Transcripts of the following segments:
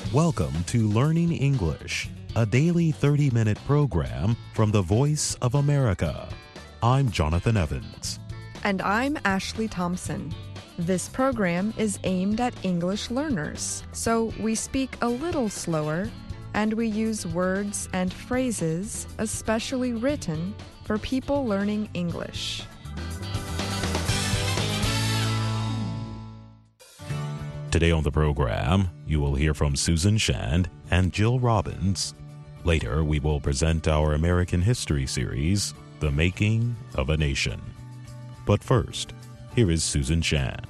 Welcome to Learning English, a daily 30-minute program from the Voice of America. I'm Jonathan Evans. And I'm Ashley Thompson. This program is aimed at English learners, so we speak a little slower and we use words and phrases especially written for people learning English. Today on the program, you will hear from Susan Shand and Jill Robbins. Later, we will present our American history series, The Making of a Nation. But first, here is Susan Shand.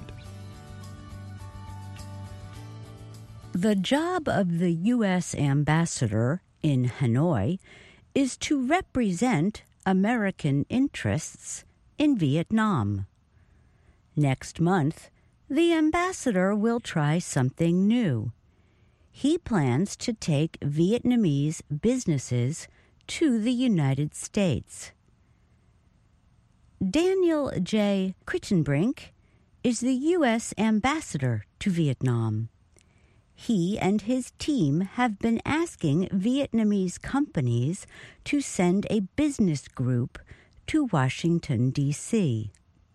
The job of the U.S. ambassador in Hanoi is to represent American interests in Vietnam. Next month, the ambassador will try something new. He plans to take Vietnamese businesses to the United States. Daniel J. Kritenbrink is the U.S. ambassador to Vietnam. He and his team have been asking Vietnamese companies to send a business group to Washington, D.C.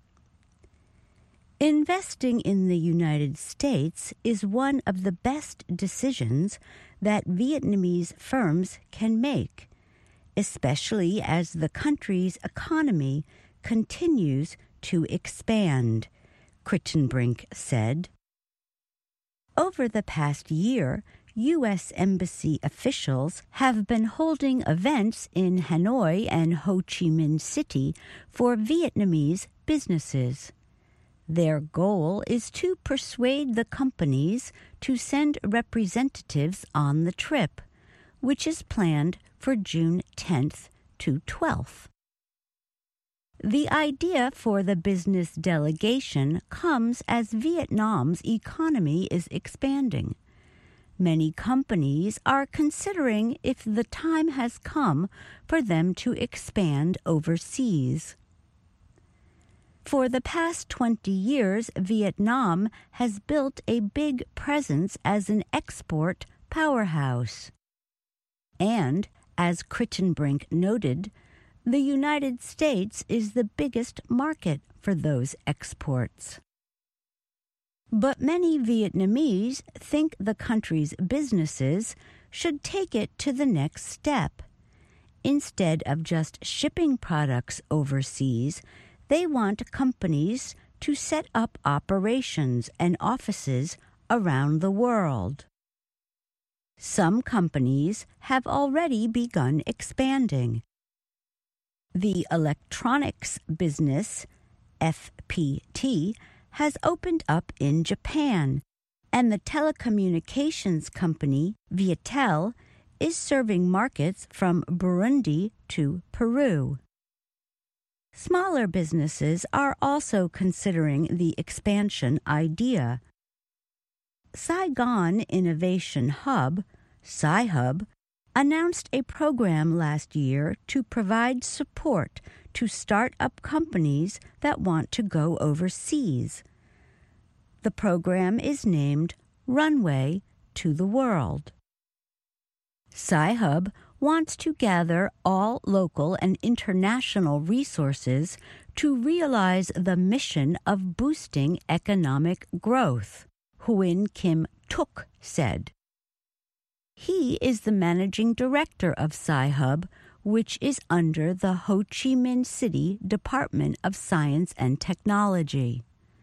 Investing in the United States is one of the best decisions that Vietnamese firms can make, especially as the country's economy continues to expand, Kritenbrink said. Over the past year, U.S. Embassy officials have been holding events in Hanoi and Ho Chi Minh City for Vietnamese businesses. Their goal is to persuade the companies to send representatives on the trip, which is planned for June 10th to 12th. The idea for the business delegation comes as Vietnam's economy is expanding. Many companies are considering if the time has come for them to expand overseas. For the past 20 years, Vietnam has built a big presence as an export powerhouse. And, as Kritenbrink noted, the United States is the biggest market for those exports. But many Vietnamese think the country's businesses should take it to the next step. Instead of just shipping products overseas, they want companies to set up operations and offices around the world. Some companies have already begun expanding. The electronics business, FPT, has opened up in Japan, and the telecommunications company, Viettel, is serving markets from Burundi to Peru. Smaller businesses are also considering the expansion idea. Saigon Innovation Hub, Sci-Hub, announced a program last year to provide support to start-up companies that want to go overseas. The program is named Runway to the World. Sci-Hub wants to gather all local and international resources to realize the mission of boosting economic growth, Huyen Kim Tuk said. He is the managing director of Sci-Hub, which is under the Ho Chi Minh City Department of Science and Technology.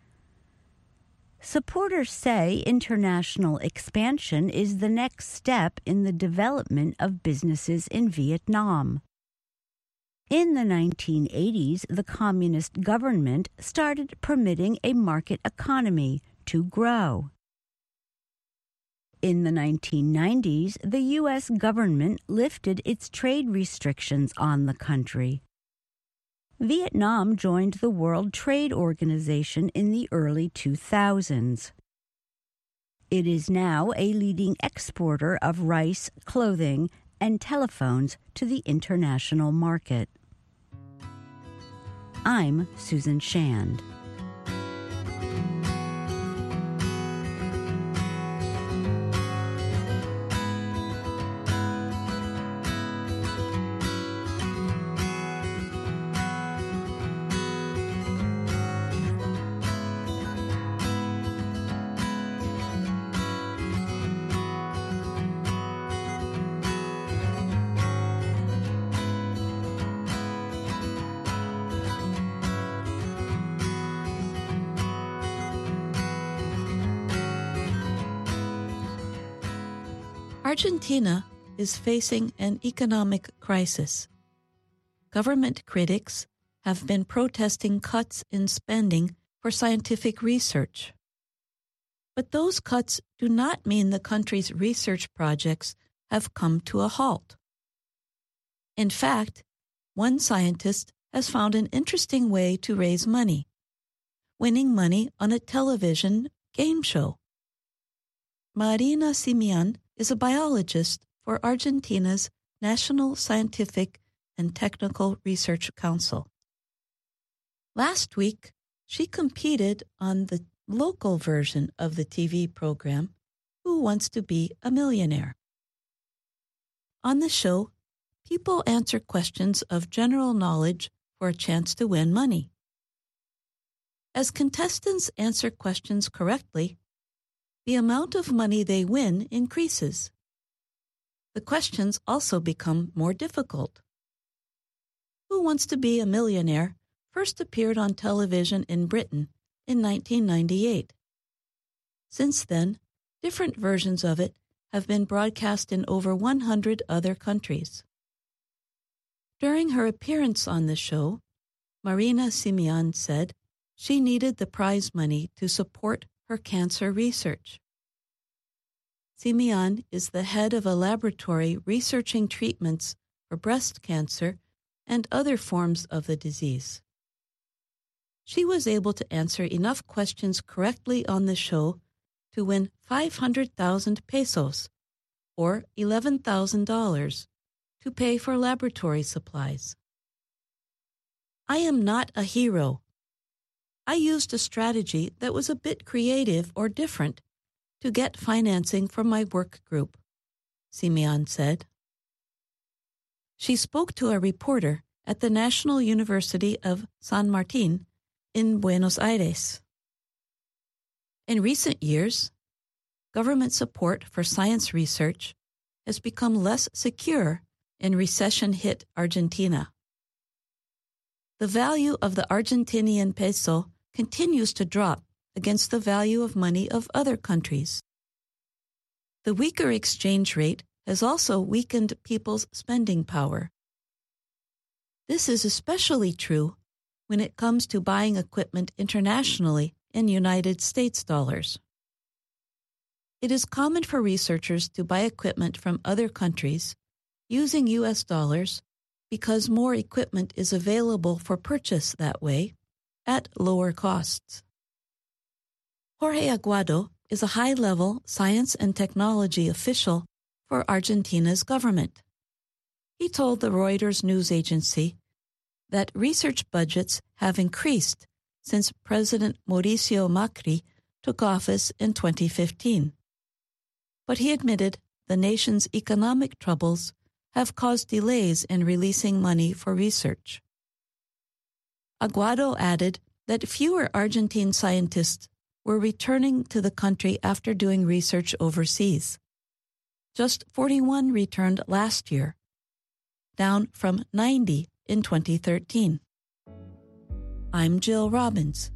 Supporters say international expansion is the next step in the development of businesses in Vietnam. In the 1980s, the communist government started permitting a market economy to grow. In the 1990s, the U.S. government lifted its trade restrictions on the country. Vietnam joined the World Trade Organization in the early 2000s. It is now a leading exporter of rice, clothing, and telephones to the international market. I'm Susan Shand. Argentina is facing an economic crisis. Government critics have been protesting cuts in spending for scientific research. But those cuts do not mean the country's research projects have come to a halt. In fact, one scientist has found an interesting way to raise money, winning money on a television game show. Marina Simian is a biologist for Argentina's National Scientific and Technical Research Council. Last week, she competed on the local version of the TV program, Who Wants to Be a Millionaire? On the show, people answer questions of general knowledge for a chance to win money. As contestants answer questions correctly, the amount of money they win increases. The questions also become more difficult. Who Wants to Be a Millionaire first appeared on television in Britain in 1998. Since then, different versions of it have been broadcast in over 100 other countries. During her appearance on the show, Marina Simian said she needed the prize money to support her cancer research. Simian is the head of a laboratory researching treatments for breast cancer and other forms of the disease. She was able to answer enough questions correctly on the show to win 500,000 pesos, or $11,000, to pay for laboratory supplies. I am not a hero. I used a strategy that was a bit creative or different to get financing from my work group, Simian said. She spoke to a reporter at the National University of San Martin in Buenos Aires. In recent years, government support for science research has become less secure in recession-hit Argentina. The value of the Argentinian peso continues to drop against the value of money of other countries. The weaker exchange rate has also weakened people's spending power. This is especially true when it comes to buying equipment internationally in United States dollars. It is common for researchers to buy equipment from other countries using U.S. dollars because more equipment is available for purchase that way at lower costs. Jorge Aguado is a high-level science and technology official for Argentina's government. He told the Reuters news agency that research budgets have increased since President Mauricio Macri took office in 2015. But he admitted the nation's economic troubles have caused delays in releasing money for research. Aguado added that fewer Argentine scientists were returning to the country after doing research overseas. Just 41 returned last year, down from 90 in 2013. I'm Jill Robbins.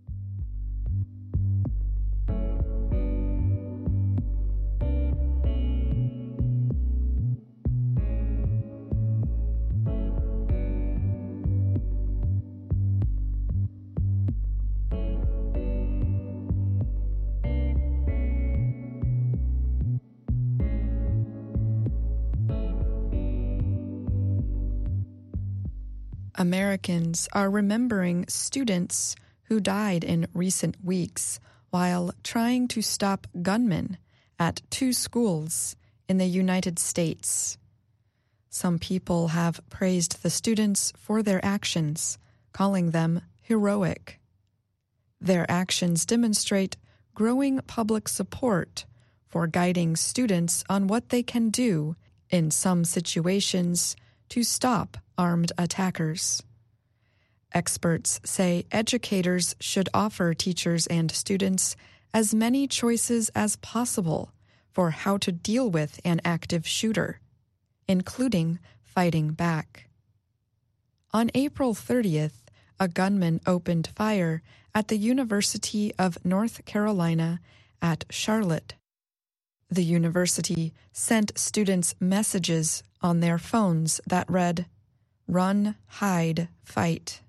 Americans are remembering students who died in recent weeks while trying to stop gunmen at 2 schools in the United States. Some people have praised the students for their actions, calling them heroic. Their actions demonstrate growing public support for guiding students on what they can do in some situations to stop armed attackers. Experts say educators should offer teachers and students as many choices as possible for how to deal with an active shooter, including fighting back. On April 30th, a gunman opened fire at the University of North Carolina at Charlotte. The university sent students messages on their phones that read, "Run, hide, fight."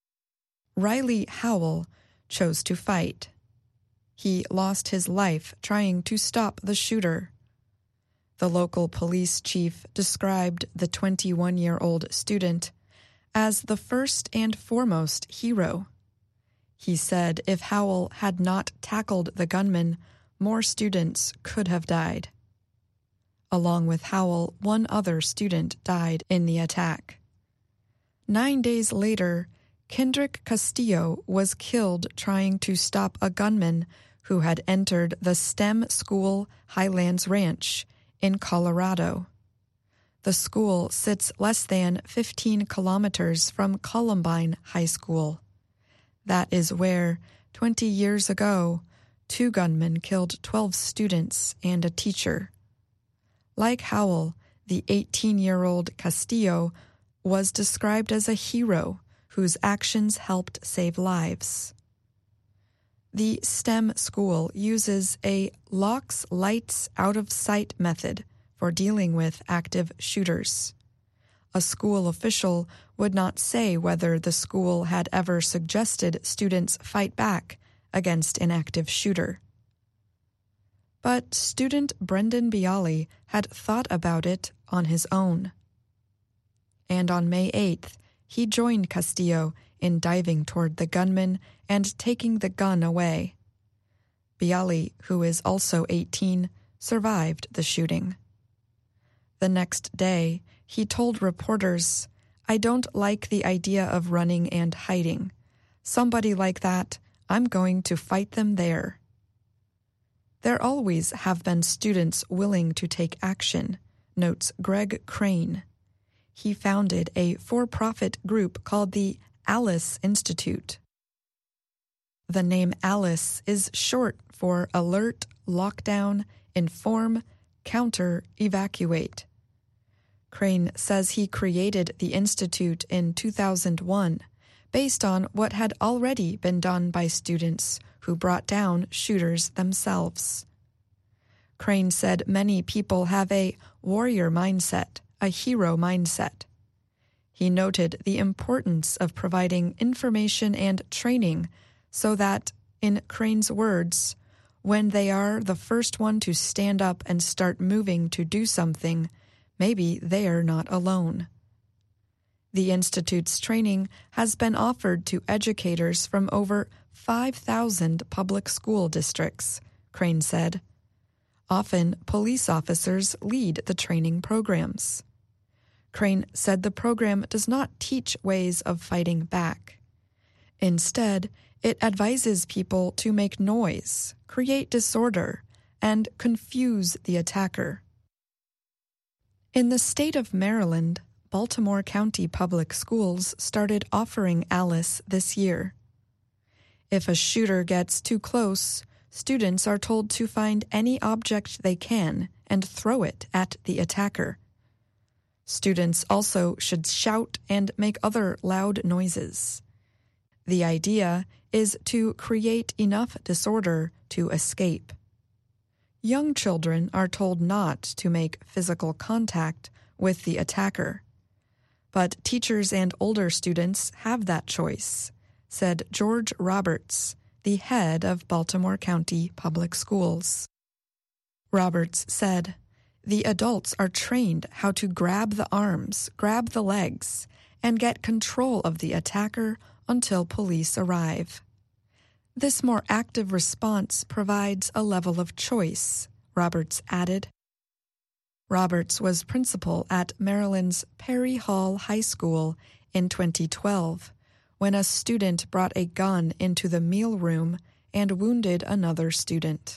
Riley Howell chose to fight. He lost his life trying to stop the shooter. The local police chief described the 21-year-old student as the first and foremost hero. He said if Howell had not tackled the gunman, more students could have died. Along with Howell, one other student died in the attack. 9 days later, Kendrick Castillo was killed trying to stop a gunman who had entered the STEM school Highlands Ranch in Colorado. The school sits less than 15 kilometers from Columbine High School. That is where, 20 years ago, 2 gunmen killed 12 students and a teacher. Like Howell, the 18-year-old Castillo was described as a hero whose actions helped save lives. The STEM school uses a locks lights out of sight method for dealing with active shooters. A school official would not say whether the school had ever suggested students fight back against an active shooter. But student Brendan Bialy had thought about it on his own. And on May 8th, he joined Castillo in diving toward the gunman and taking the gun away. Bialy, who is also 18, survived the shooting. The next day, he told reporters, "I don't like the idea of running and hiding. Somebody like that, I'm going to fight them there." There always have been students willing to take action, notes Greg Crane. He founded a for-profit group called the Alice Institute. The name Alice is short for Alert, Lockdown, Inform, Counter, Evacuate. Crane says he created the institute in 2001 based on what had already been done by students who brought down shooters themselves. Crane said many people have a warrior mindset, a hero mindset. He noted the importance of providing information and training so that, in Crane's words, when they are the first one to stand up and start moving to do something, maybe they're not alone. The Institute's training has been offered to educators from over 5,000 public school districts, Crane said. Often, police officers lead the training programs. Crane said the program does not teach ways of fighting back. Instead, it advises people to make noise, create disorder, and confuse the attacker. In the state of Maryland, Baltimore County Public Schools started offering Alice this year. If a shooter gets too close, students are told to find any object they can and throw it at the attacker. Students also should shout and make other loud noises. The idea is to create enough disorder to escape. Young children are told not to make physical contact with the attacker. But teachers and older students have that choice, said George Roberts, the head of Baltimore County Public Schools. Roberts said, "The adults are trained how to grab the arms, grab the legs, and get control of the attacker until police arrive. This more active response provides a level of choice," Roberts added. Roberts was principal at Maryland's Perry Hall High School in 2012 when a student brought a gun into the mealroom and wounded another student.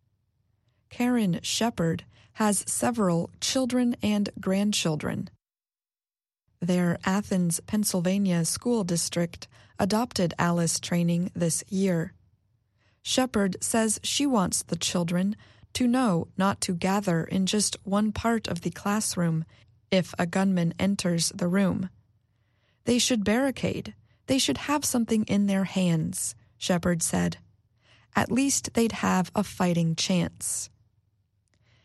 Karen Shepard has several children and grandchildren. Their Athens, Pennsylvania school district adopted Alice training this year. Shepard says she wants the children to know not to gather in just one part of the classroom if a gunman enters the room. They should barricade. They should have something in their hands, Shepard said. At least they'd have a fighting chance.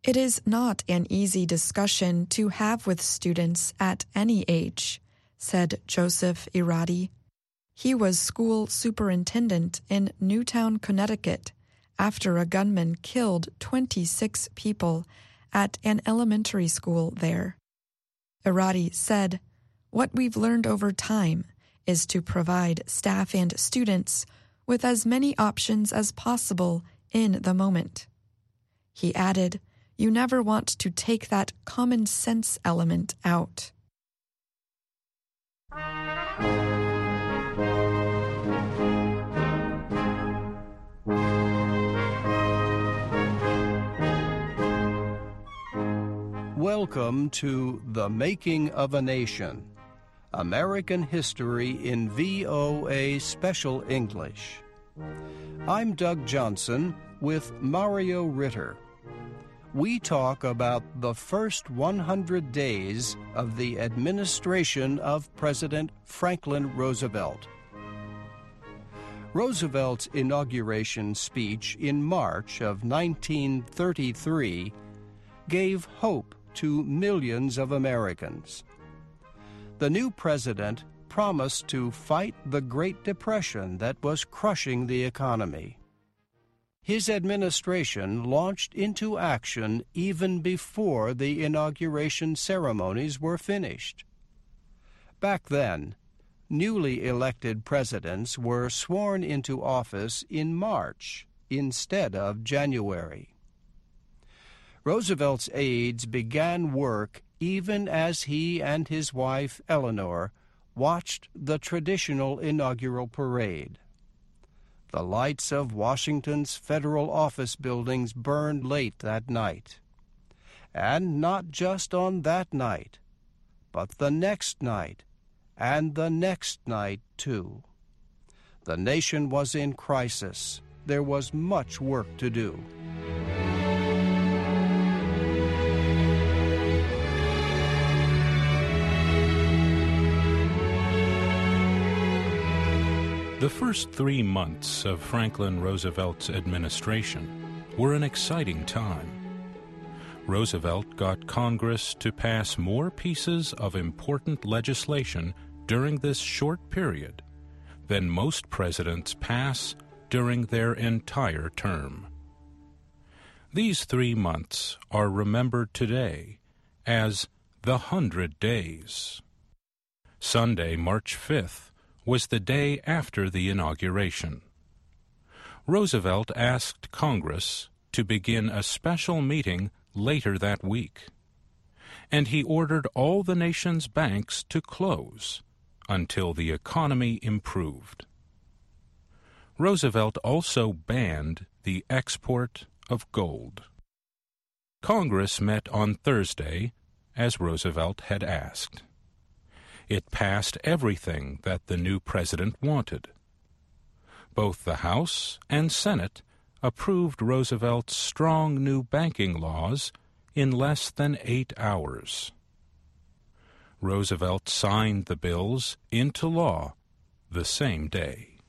It is not an easy discussion to have with students at any age, said Joseph Irati. He was school superintendent in Newtown, Connecticut, after a gunman killed 26 people at an elementary school there. Irati said, "What we've learned over time is to provide staff and students with as many options as possible in the moment." He added, "You never want to take that common sense element out." Welcome to The Making of a Nation, American History in VOA Special English. I'm Doug Johnson with Mario Ritter. We talk about the first 100 days of the administration of President Franklin Roosevelt. Roosevelt's inauguration speech in March of 1933 gave hope to millions of Americans. The new president promised to fight the Great Depression that was crushing the economy. His administration launched into action even before the inauguration ceremonies were finished. Back then, newly elected presidents were sworn into office in March instead of January. Roosevelt's aides began work even as he and his wife, Eleanor, watched the traditional inaugural parade. The lights of Washington's federal office buildings burned late that night. And not just on that night, but the next night, and the next night, too. The nation was in crisis. There was much work to do. The first 3 months of Franklin Roosevelt's administration were an exciting time. Roosevelt got Congress to pass more pieces of important legislation during this short period than most presidents pass during their entire term. These 3 months are remembered today as the 100 Days. Sunday, March 5th, was the day after the inauguration. Roosevelt asked Congress to begin a special meeting later that week, and he ordered all the nation's banks to close until the economy improved. Roosevelt also banned the export of gold. Congress met on Thursday, as Roosevelt had asked. It passed everything that the new president wanted. Both the House and Senate approved Roosevelt's strong new banking laws in less than 8 hours. Roosevelt signed the bills into law the same day.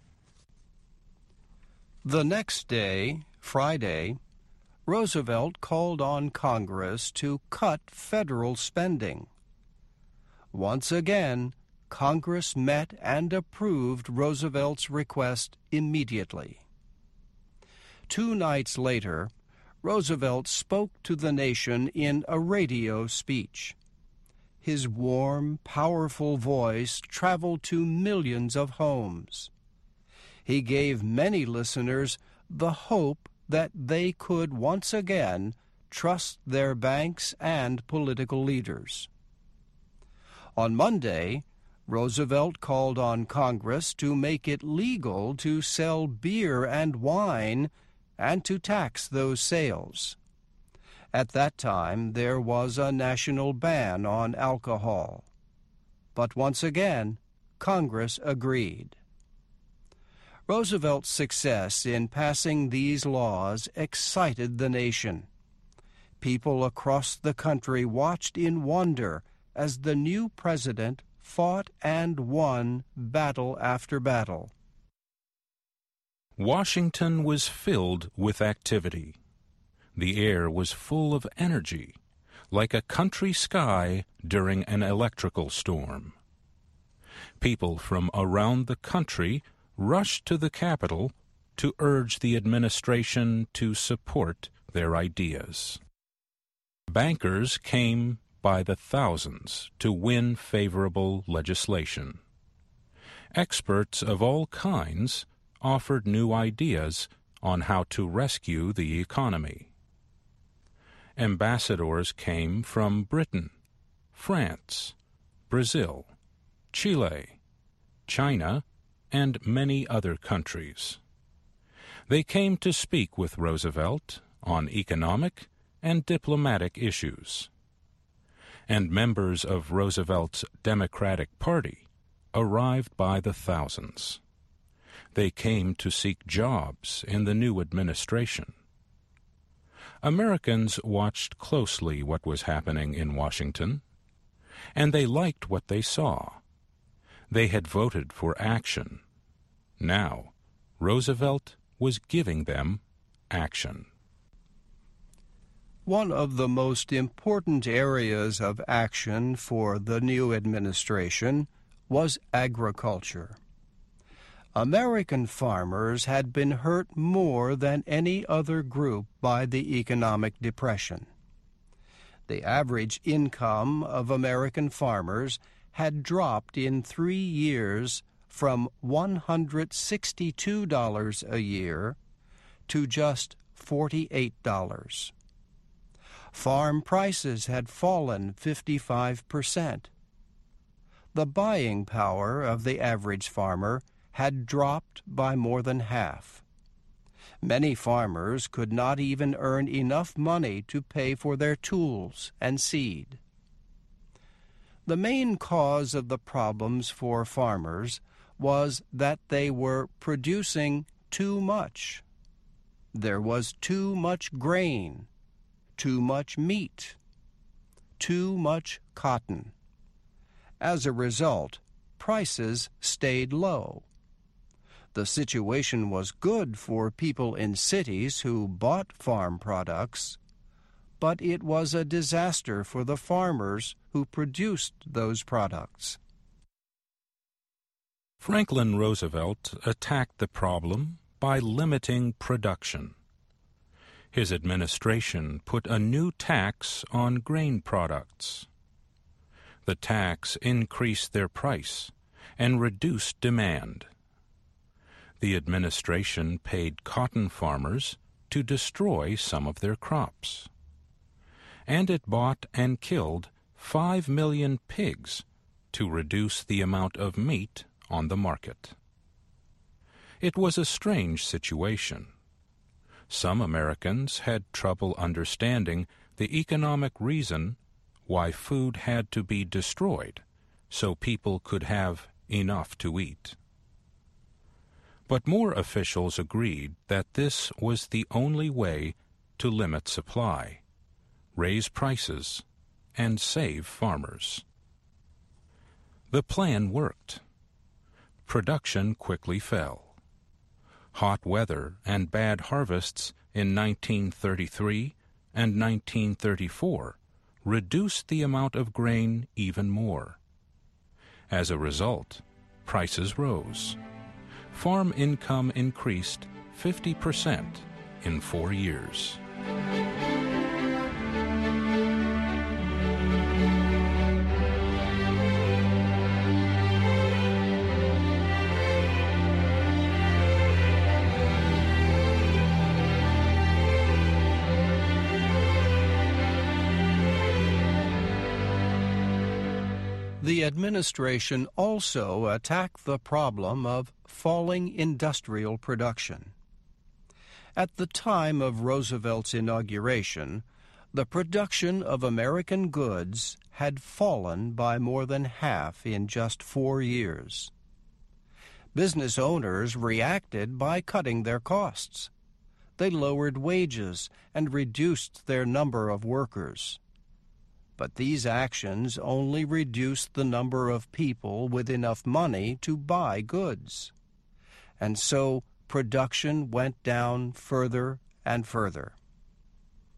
The next day, Friday, Roosevelt called on Congress to cut federal spending. Once again, Congress met and approved Roosevelt's request immediately. 2 nights later, Roosevelt spoke to the nation in a radio speech. His warm, powerful voice traveled to millions of homes. He gave many listeners the hope that they could once again trust their banks and political leaders. On Monday, Roosevelt called on Congress to make it legal to sell beer and wine and to tax those sales. At that time, there was a national ban on alcohol. But once again, Congress agreed. Roosevelt's success in passing these laws excited the nation. People across the country watched in wonder as the new president fought and won battle after battle. Washington was filled with activity. The air was full of energy, like a country sky during an electrical storm. People from around the country rushed to the Capitol to urge the administration to support their ideas. Bankers came by the thousands to win favorable legislation. Experts of all kinds offered new ideas on how to rescue the economy. Ambassadors came from Britain, France, Brazil, Chile, China, and many other countries. They came to speak with Roosevelt on economic and diplomatic issues. And members of Roosevelt's Democratic Party arrived by the thousands. They came to seek jobs in the new administration. Americans watched closely what was happening in Washington, and they liked what they saw. They had voted for action. Now, Roosevelt was giving them action. One of the most important areas of action for the new administration was agriculture. American farmers had been hurt more than any other group by the economic depression. The average income of American farmers had dropped in 3 years from $162 a year to just $48. Farm prices had fallen 55%. The buying power of the average farmer had dropped by more than half. Many farmers could not even earn enough money to pay for their tools and seed. The main cause of the problems for farmers was that they were producing too much. There was too much grain, too much meat, too much cotton. As a result, prices stayed low. The situation was good for people in cities who bought farm products, but it was a disaster for the farmers who produced those products. Franklin Roosevelt attacked the problem by limiting production. His administration put a new tax on grain products. The tax increased their price and reduced demand. The administration paid cotton farmers to destroy some of their crops. And it bought and killed 5 million pigs to reduce the amount of meat on the market. It was a strange situation. Some Americans had trouble understanding the economic reason why food had to be destroyed so people could have enough to eat. But more officials agreed that this was the only way to limit supply, raise prices, and save farmers. The plan worked. Production quickly fell. Hot weather and bad harvests in 1933 and 1934 reduced the amount of grain even more. As a result, prices rose. Farm income increased 50% in 4 years. The administration also attacked the problem of falling industrial production. At the time of Roosevelt's inauguration, the production of American goods had fallen by more than half in just 4 years. Business owners reacted by cutting their costs. They lowered wages and reduced their number of workers. But these actions only reduced the number of people with enough money to buy goods. And so production went down further and further.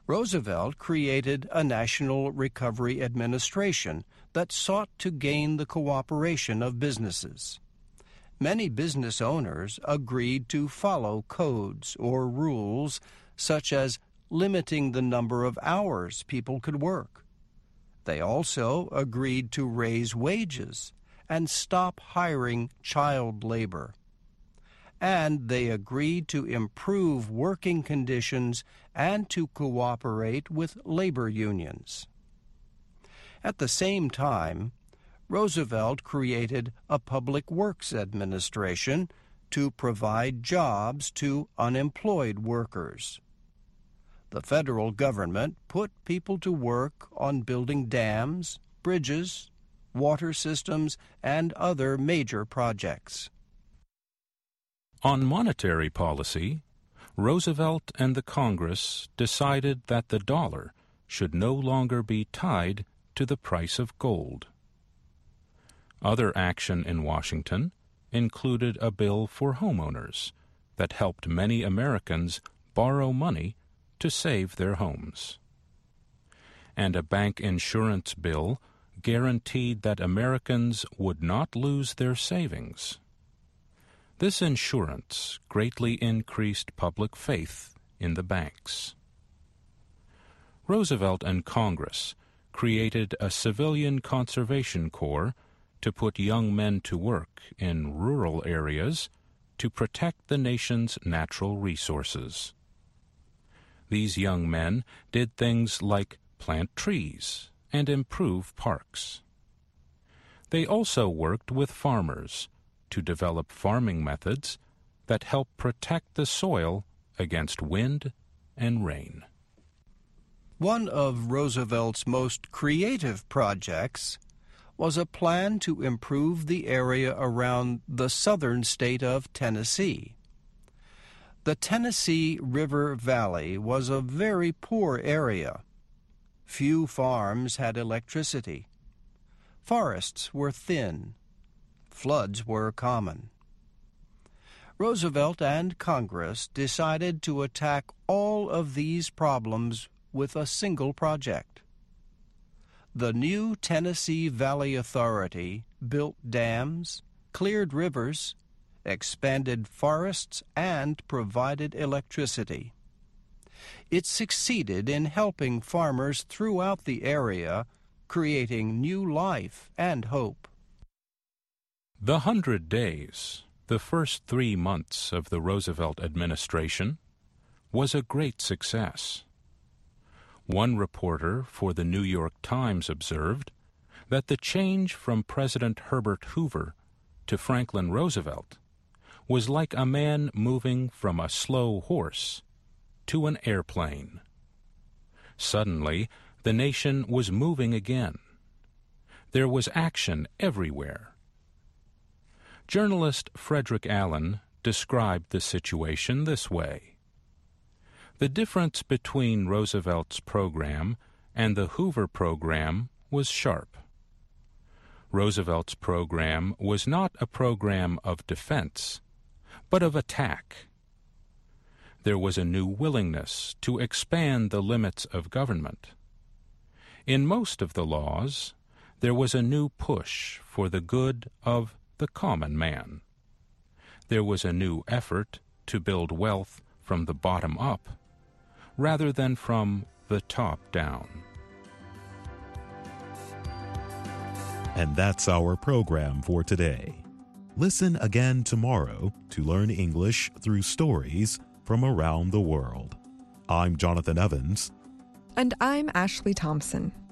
Roosevelt created a National Recovery Administration that sought to gain the cooperation of businesses. Many business owners agreed to follow codes or rules, such as limiting the number of hours people could work. They also agreed to raise wages and stop hiring child labor. And they agreed to improve working conditions and to cooperate with labor unions. At the same time, Roosevelt created a Public Works Administration to provide jobs to unemployed workers. The federal government put people to work on building dams, bridges, water systems, and other major projects. On monetary policy, Roosevelt and the Congress decided that the dollar should no longer be tied to the price of gold. Other action in Washington included a bill for homeowners that helped many Americans borrow money to save their homes. And a bank insurance bill guaranteed that Americans would not lose their savings. This insurance greatly increased public faith in the banks. Roosevelt and Congress created a civilian conservation corps to put young men to work in rural areas to protect the nation's natural resources. These young men did things like plant trees and improve parks. They also worked with farmers to develop farming methods that help protect the soil against wind and rain. One of Roosevelt's most creative projects was a plan to improve the area around the southern state of Tennessee. The Tennessee River Valley was a very poor area. Few farms had electricity. Forests were thin. Floods were common. Roosevelt and Congress decided to attack all of these problems with a single project. The new Tennessee Valley Authority built dams, cleared rivers, expanded forests, and provided electricity. It succeeded in helping farmers throughout the area, creating new life and hope. The 100 Days, the first 3 months of the Roosevelt administration, was a great success. One reporter for the New York Times observed that the change from President Herbert Hoover to Franklin Roosevelt was like a man moving from a slow horse to an airplane. Suddenly, the nation was moving again. There was action everywhere. Journalist Frederick Allen described the situation this way. The difference between Roosevelt's program and the Hoover program was sharp. Roosevelt's program was not a program of defense, but of attack. There was a new willingness to expand the limits of government. In most of the laws, there was a new push for the good of the common man. There was a new effort to build wealth from the bottom up, rather than from the top down. And that's our program for today. Listen again tomorrow to learn English through stories from around the world. I'm Jonathan Evans. And I'm Ashley Thompson.